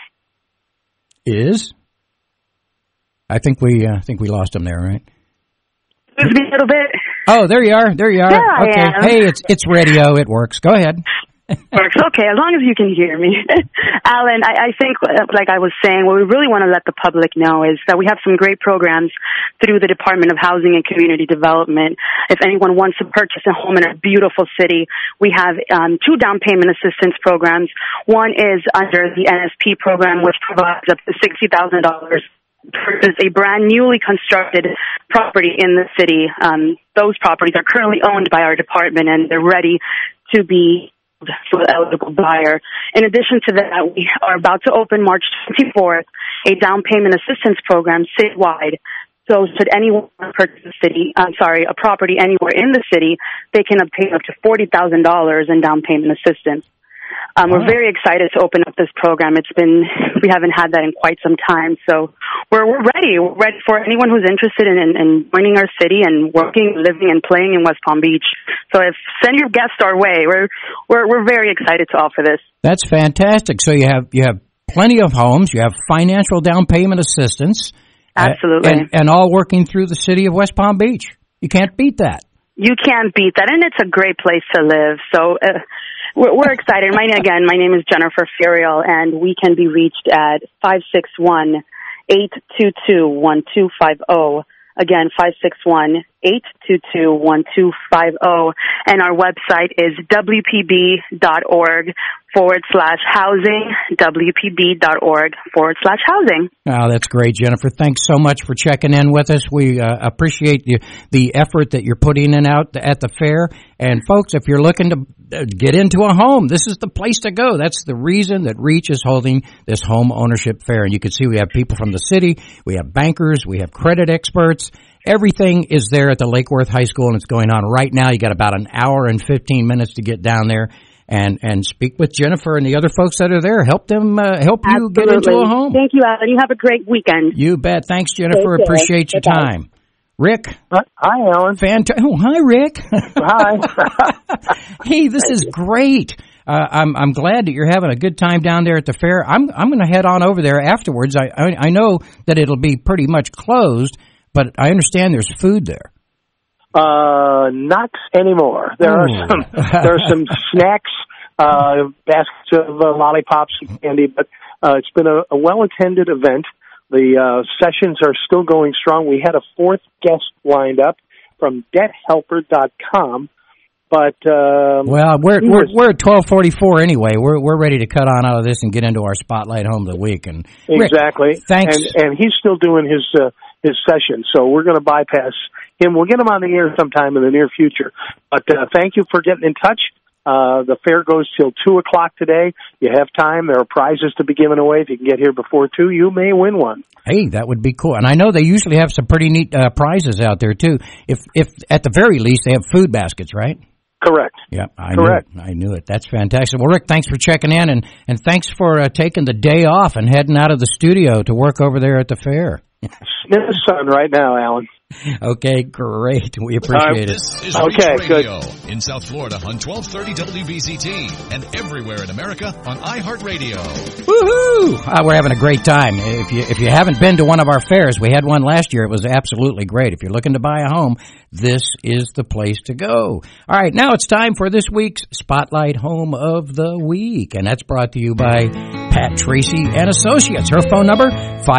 is, I think we lost him there, right? Excuse me a little bit. Oh, there you are. There you are. There okay. I am. Hey, it's radio. It works. Go ahead. Works. Okay, as long as you can hear me. Alan, I think, like I was saying, what we really want to let the public know is that we have some great programs through the Department of Housing and Community Development. If anyone wants to purchase a home in a beautiful city, we have 2 down payment assistance programs. One is under the NSP program, which provides up to $60,000 purchase a brand newly constructed property in the city. Those properties are currently owned by our department, and they're ready to be for the eligible buyer. In addition to that, we are about to open March 24th a down payment assistance program citywide. So should anyone purchase a property anywhere in the city, they can obtain up to $40,000 in down payment assistance. We're very excited to open up this program. We haven't had that in quite some time, so we're ready. We're ready for anyone who's interested in joining our city and working, living, and playing in West Palm Beach. So send your guests our way. We're very excited to offer this. That's fantastic. So you have plenty of homes. You have financial down payment assistance. Absolutely. And all working through the city of West Palm Beach. You can't beat that. You can't beat that, and it's a great place to live. So we're excited. My name is Jennifer Ferriol, and we can be reached at 561-822-1250. Again, 561-822-1250. And our website is wpb.org/housing, wpb.org/housing. Oh, that's great, Jennifer. Thanks so much for checking in with us. We appreciate the effort that you're putting in out at the fair. And folks, if you're looking to get into a home, this is the place to go. That's the reason that REACH is holding this home ownership fair. And you can see we have people from the city, we have bankers, we have credit experts. Everything is there at the Lake Worth High School, and it's going on right now. You got about an hour and 15 minutes to get down there and speak with Jennifer and the other folks that are there. Help them help you get into a home. Thank you, Alan. You have a great weekend. You bet. Thanks, Jennifer. Appreciate your time. Rick. Hi, Alan. Hi, Rick. Hi. Hey, this is great. I'm glad that you're having a good time down there at the fair. I'm going to head on over there afterwards. I know that it'll be pretty much closed, but I understand there's food there. Not anymore. There are some snacks, baskets of lollipops and candy, but it's been a well-attended event. The sessions are still going strong. We had a 4th guest lined up from debthelper.com, but well, we're at 12:44 anyway. We're ready to cut on out of this and get into our spotlight home of the week. And exactly, Rick, thanks. And he's still doing his session, so we're going to bypass him. We'll get him on the air sometime in the near future. But thank you for getting in touch. The fair goes till 2 o'clock today. You have time. There are prizes to be given away. If you can get here before 2, you may win one. Hey, that would be cool. And I know they usually have some pretty neat prizes out there too. If at the very least they have food baskets, right? Correct. Yeah, Correct. I knew it. That's fantastic. Well, Rick, thanks for checking in, and thanks for taking the day off and heading out of the studio to work over there at the fair. In the sun right now, Alan. Okay, great. We appreciate it. This is Reach Radio in South Florida on 1230 WBCT and everywhere in America on iHeartRadio. Woohoo! We're having a great time. If you haven't been to one of our fairs, we had one last year. It was absolutely great. If you're looking to buy a home, this is the place to go. All right, now it's time for this week's Spotlight Home of the Week, and that's brought to you by Pat Tracy and Associates. Her phone number,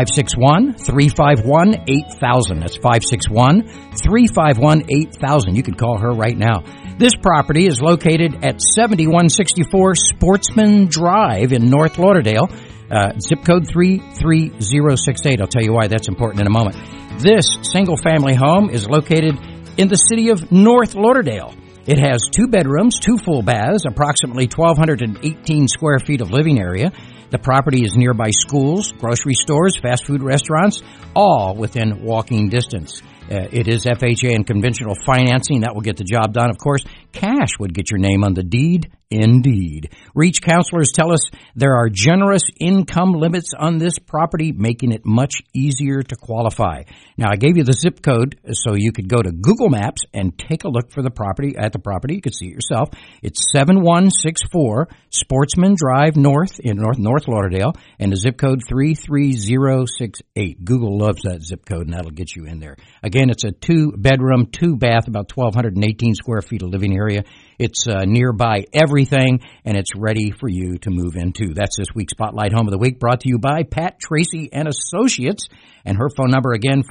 561-351-8000. That's 561-351-8000. You can call her right now. This property is located at 7164 Sportsman Drive in North Lauderdale, zip code 33068. I'll tell you why that's important in a moment. This single-family home is located in the city of North Lauderdale. It has 2 bedrooms, 2 full baths, approximately 1,218 square feet of living area. The property is nearby schools, grocery stores, fast food restaurants, all within walking distance. It is FHA and conventional financing. That will get the job done. Of course, cash would get your name on the deed. Indeed. Reach counselors tell us there are generous income limits on this property, making it much easier to qualify. Now, I gave you the zip code so you could go to Google Maps and take a look for the property. At the property, you could see it yourself. It's 7164 Sportsman Drive North in North Lauderdale, and the zip code 33068. Google loves that zip code, and that'll get you in there. Again, it's a 2-bedroom, 2-bath, about 1,218 square feet of living area. It's nearby everything, and it's ready for you to move into. That's this week's Spotlight Home of the Week, brought to you by Pat Tracy and Associates, and her phone number again,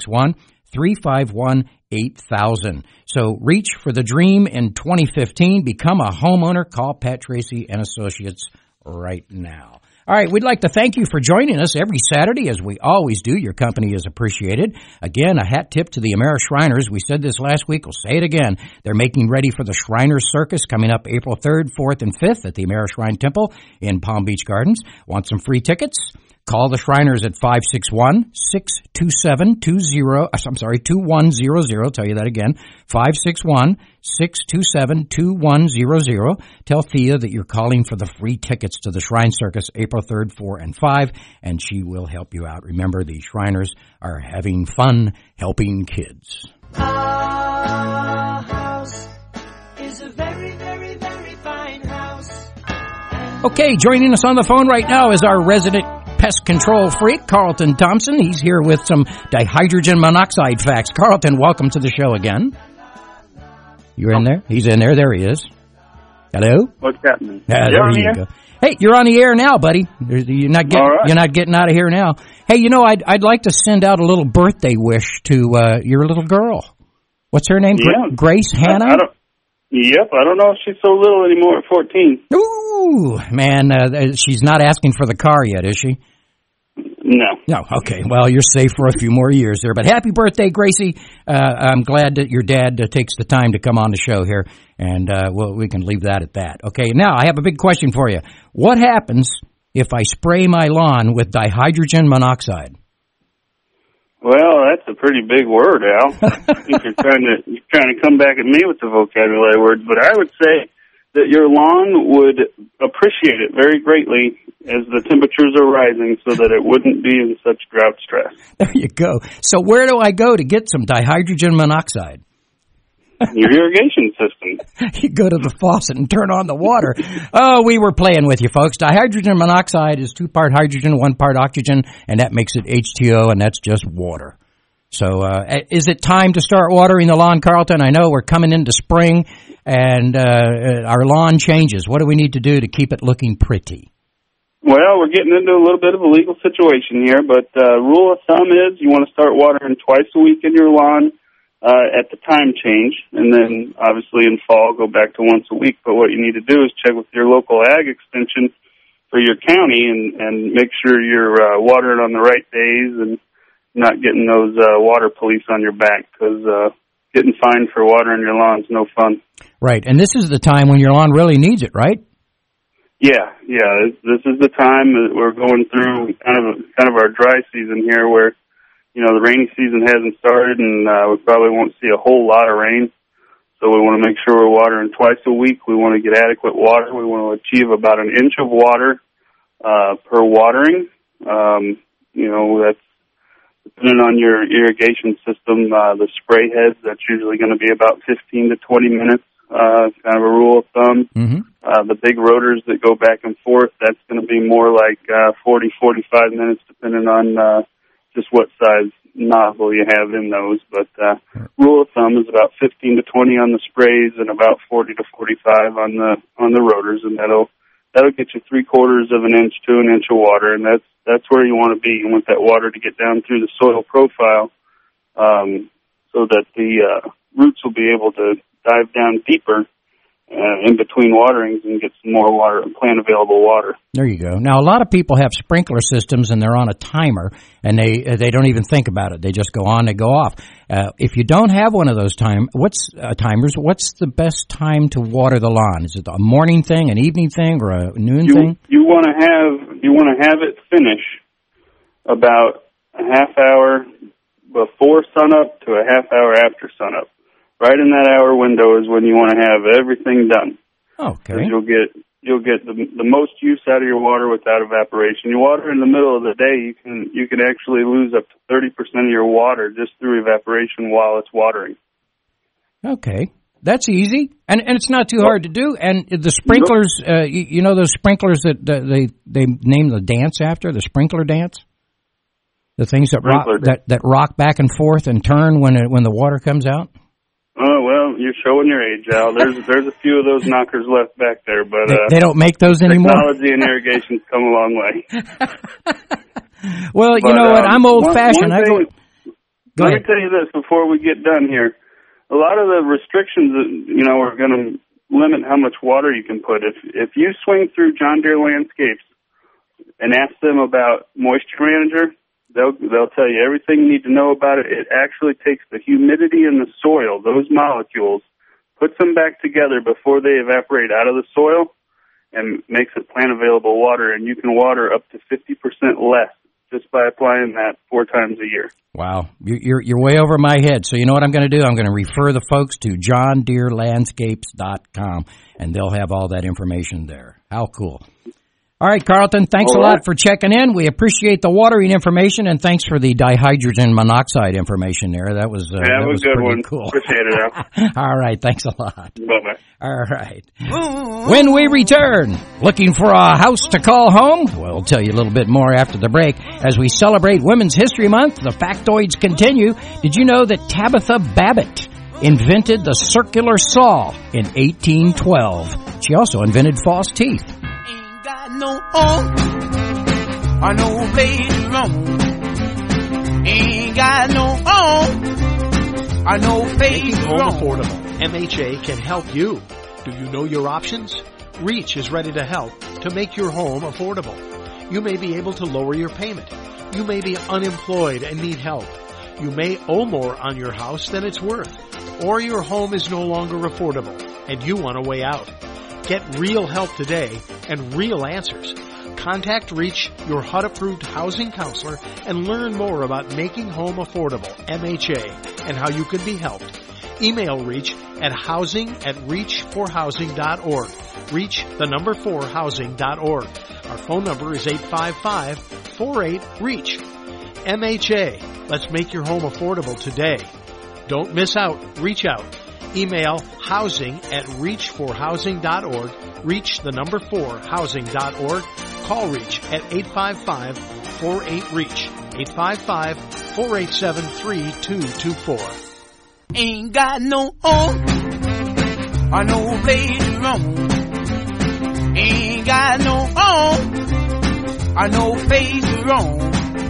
561-351-8000. So reach for the dream in 2015. Become a homeowner. Call Pat Tracy and Associates right now. All right, we'd like to thank you for joining us every Saturday, as we always do. Your company is appreciated. Again, a hat tip to the AmeriShriners. We said this last week. We'll say it again. They're making ready for the Shriners Circus coming up April 3rd, 4th, and 5th at the AmeriShrine Temple in Palm Beach Gardens. Want some free tickets? Call the Shriners at 561-627-2100. Tell you that again. 561-627-2100. Tell Thea that you're calling for the free tickets to the Shrine Circus April 3rd, 4, and 5, and she will help you out. Remember, the Shriners are having fun helping kids. Our house is a very, very, very fine house. Okay, joining us on the phone right now is our resident pest control freak, Carlton Thompson. He's here with some dihydrogen monoxide facts. Carlton, welcome to the show again. You're in there? He's in there. There he is. Hello? What's happening? There you go. Hey, you're on the air now, buddy. You're not getting out of here now. Hey, you know, I'd like to send out a little birthday wish to your little girl. What's her name? Yeah. Grace Hannah? Yep, I don't know if she's so little anymore at 14. Ooh, man, she's not asking for the car yet, is she? No. Okay. Well, you're safe for a few more years there. But happy birthday, Gracie. I'm glad that your dad takes the time to come on the show here, and we can leave that at that. Okay, now I have a big question for you. What happens if I spray my lawn with dihydrogen monoxide? Well, that's a pretty big word, Al. I think you're trying to come back at me with the vocabulary words, but I would say that your lawn would appreciate it very greatly as the temperatures are rising, so that it wouldn't be in such drought stress. There you go. So where do I go to get some dihydrogen monoxide? Your irrigation system. You go to the faucet and turn on the water. Oh, we were playing with you, folks. Dihydrogen monoxide is 2 part hydrogen, 1 part oxygen, and that makes it H2O, and that's just water. So is it time to start watering the lawn, Carlton? I know we're coming into spring, and our lawn changes. What do we need to do to keep it looking pretty? Well, we're getting into a little bit of a legal situation here, but rule of thumb is you want to start watering twice a week in your lawn at the time change, and then obviously in fall go back to once a week. But what you need to do is check with your local ag extension for your county and make sure you're watering on the right days and not getting those water police on your back, because getting fined for watering your lawn is no fun. Right, and this is the time when your lawn really needs it, right? Yeah. This is the time that we're going through kind of our dry season here, where the rainy season hasn't started, and we probably won't see a whole lot of rain. So we want to make sure we're watering twice a week. We want to get adequate water. We want to achieve about an inch of water per watering. That's depending on your irrigation system. The spray heads, that's usually going to be about 15 to 20 minutes, kind of a rule of thumb. Mm-hmm. The big rotors that go back and forth, that's going to be more like 40, 45 minutes, depending on just what size nozzle you have in those. But rule of thumb is about 15 to 20 on the sprays and about 40 to 45 on the rotors, and that'll get you 3/4 of an inch to an inch of water, and that's where you want to be. You want that water to get down through the soil profile, so that the roots will be able to dive down deeper in between waterings and get some more water, plant available water. There you go. Now, a lot of people have sprinkler systems and they're on a timer, and they don't even think about it. They just go on, they go off. If you don't have one of those timers, what's the best time to water the lawn? Is it a morning thing, an evening thing, or a noon thing? You want to have it finish about a half hour before sunup to a half hour after sunup. Right in that hour window is when you want to have everything done. Okay. You'll get the most use out of your water without evaporation. You water in the middle of the day, you can actually lose up to 30% of your water just through evaporation while it's watering. Okay. That's easy, and it's not too hard to do. And the sprinklers, those sprinklers that they name the dance after, the sprinkler dance, the things that rock back and forth and turn when the water comes out. Oh, well, you're showing your age, Al. There's a few of those knockers left back there, but they don't make those anymore. Technology and irrigation's come a long way. Well, you know what? I'm old-fashioned. Let me tell you this before we get done here. A lot of the restrictions, are going to limit how much water you can put. If you swing through John Deere Landscapes and ask them about Moisture Manager, they'll tell you everything you need to know about it. It actually takes the humidity in the soil, those molecules, puts them back together before they evaporate out of the soil, and makes it plant available water. And you can water up to 50% less just by applying that 4 times a year. Wow, you're way over my head. So you know what I'm going to do? I'm going to refer the folks to johndeerelandscapes.com, and they'll have all that information there. How cool. All right, Carlton, thanks a lot for checking in. We appreciate the watering information, and thanks for the dihydrogen monoxide information there. That was good one. Cool. Appreciate it, Al. All right, thanks a lot. Bye-bye. All right. When we return, looking for a house to call home? We'll tell you a little bit more after the break. As we celebrate Women's History Month, the factoids continue. Did you know that Tabitha Babbitt invented the circular saw in 1812? She also invented false teeth. No home, I know place to roam. Ain't got no home, I know place to roam. Making home affordable. MHA can help you. Do you know your options? REACH is ready to help to make your home affordable. You may be able to lower your payment. You may be unemployed and need help. You may owe more on your house than it's worth. Or your home is no longer affordable and you want a way out. Get real help today and real answers. Contact REACH, your HUD-approved housing counselor, and learn more about making home affordable, MHA, and how you can be helped. Email REACH at housing@reachforhousing.org. REACH, the number 4housing.org. Our phone number is 855-48-REACH. MHA, let's make your home affordable today. Don't miss out. Reach out. Email housing@reachforhousing.org. REACH, the number 4housing.org. Call REACH at 855-48-REACH. 855-487-3224. Ain't got no home, I know place to roam. Ain't got no home, I know place to roam.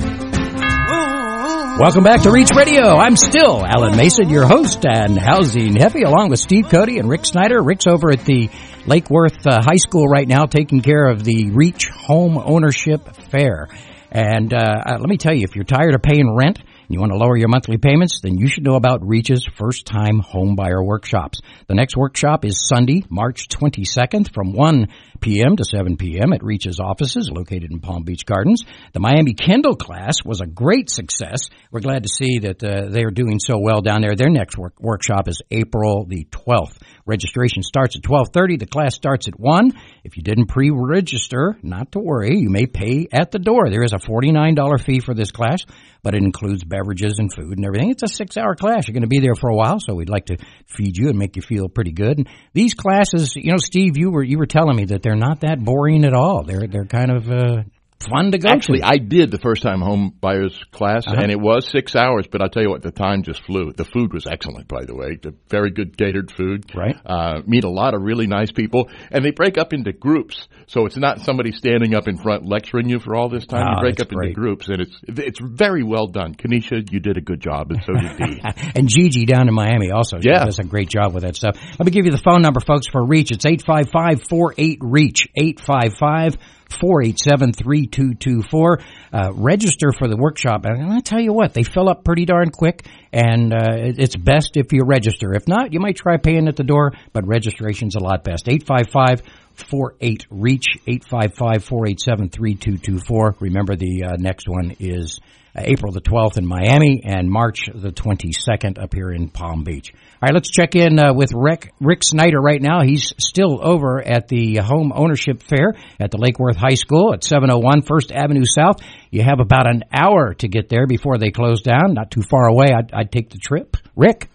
Welcome back to Reach Radio. I'm still Alan Mason, your host and housing heavy, along with Steve Cody and Rick Snyder. Rick's over at the Lake Worth High School right now taking care of the Reach Home Ownership Fair. And let me tell you, if you're tired of paying rent and you want to lower your monthly payments, then you should know about Reach's first-time homebuyer workshops. The next workshop is Sunday, March 22nd from 1 p.m. to 7 p.m. at Reach's offices located in Palm Beach Gardens. The Miami Kindle class was a great success. We're glad to see that they are doing so well down there. Their next workshop is April the 12th. Registration starts at 12:30. The class starts at 1. If you didn't pre-register, not to worry. You may pay at the door. There is a $49 fee for this class, but it includes beverages and food and everything. It's a 6-hour class. You're going to be there for a while, so we'd like to feed you and make you feel pretty good. And these classes, you know, Steve, you were telling me that they're not that boring at all. They're kind of fun to go Actually, to. I did the first-time home buyers class, and it was 6 hours, but I'll tell you what, the time just flew. The food was excellent, by the way. The very good catered food. Right. Meet a lot of really nice people, and they break up into groups, so it's not somebody standing up in front lecturing you for all this time. You break up into groups, and it's very well done. Kanisha, you did a good job, and so did Dee. And Gigi down in Miami also. She Yeah. does a great job with that stuff. Let me give you the phone number, folks, for Reach. It's 855-48-REACH, 855-487-3224. Register for the workshop. And I'll tell you what, they fill up pretty darn quick, and it's best if you register. If not, you might try paying at the door, but registration's a lot best. 855-48-REACH, 855-487-3224. Remember, the next one is April the 12th in Miami and March the 22nd up here in Palm Beach. All right, let's check in with Rick Snyder right now. He's still over at the Home Ownership Fair at the Lake Worth High School at 701 First Avenue South. You have about an hour to get there before they close down. Not too far away. I'd take the trip. Rick?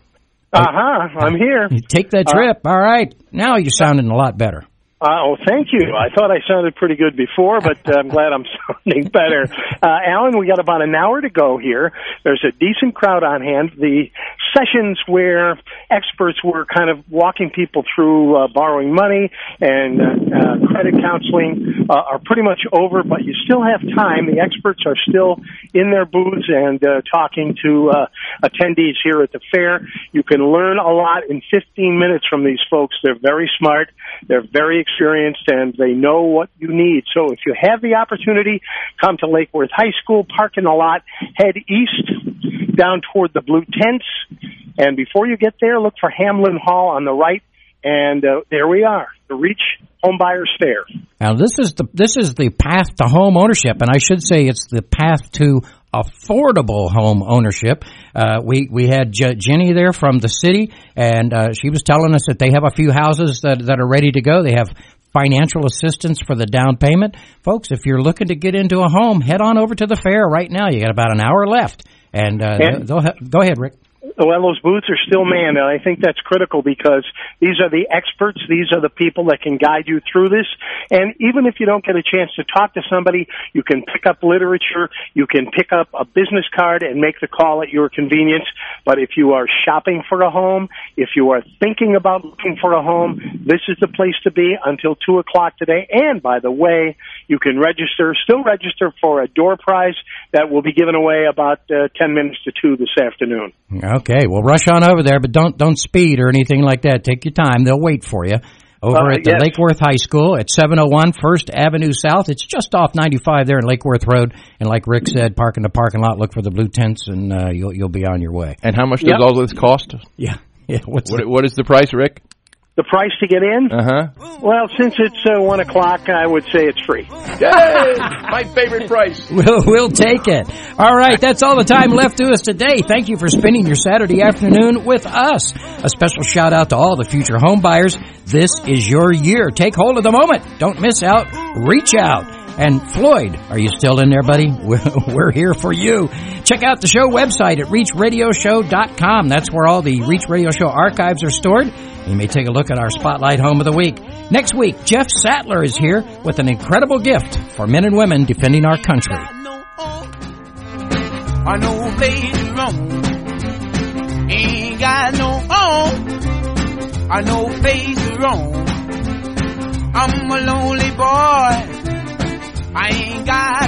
I'm here. Take that trip. All right. Now you're sounding a lot better. Oh, thank you. I thought I sounded pretty good before, but I'm glad I'm sounding better. Alan, we got about an hour to go here. There's a decent crowd on hand. The sessions where experts were kind of walking people through borrowing money and credit counseling are pretty much over, but you still have time. The experts are still in their booths and talking to attendees here at the fair. You can learn a lot in 15 minutes from these folks. They're very smart. They're very experienced, and they know what you need. So if you have the opportunity, come to Lake Worth High School, park in the lot, head east down toward the blue tents, and before you get there, look for Hamlin Hall on the right, and there we are, the Reach Home Buyers Fair. Now, this is the path to home ownership, and I should say it's the path to affordable home ownership. We had Jenny there from the city, and she was telling us that they have a few houses that are ready to go. They have financial assistance for the down payment. Folks, if you're looking to get into a home, head on over to the fair right now. You got about an hour left, and go ahead, Rick. Well, those booths are still manned, and I think that's critical because these are the experts. These are the people that can guide you through this. And even if you don't get a chance to talk to somebody, you can pick up literature. You can pick up a business card and make the call at your convenience. But if you are shopping for a home, if you are thinking about looking for a home, this is the place to be until 2 o'clock today. And, by the way, you can still register for a door prize that will be given away about 10 minutes to 2 this afternoon. Okay, well, rush on over there, but don't speed or anything like that. Take your time. They'll wait for you. Over at the Lake Worth High School at 701 First Avenue South. It's just off 95 there in Lake Worth Road. And like Rick said, park in the parking lot, look for the blue tents, and you'll be on your way. And how much does all this cost? Yeah. What is the price, Rick? The price to get in? Well, since it's 1 o'clock, I would say it's free. Yay! My favorite price. We'll take it. All right, that's all the time left to us today. Thank you for spending your Saturday afternoon with us. A special shout out to all the future home buyers. This is your year. Take hold of the moment. Don't miss out. Reach out. And Floyd, are you still in there, buddy? We're here for you. Check out the show website at reachradioshow.com. That's where all the Reach Radio Show archives are stored. You may take a look at our Spotlight Home of the Week. Next week, Jeff Sattler is here with an incredible gift for men and women defending our country. I know place wrong. Ain't got no home. I know place wrong. I'm a lonely boy. I ain't got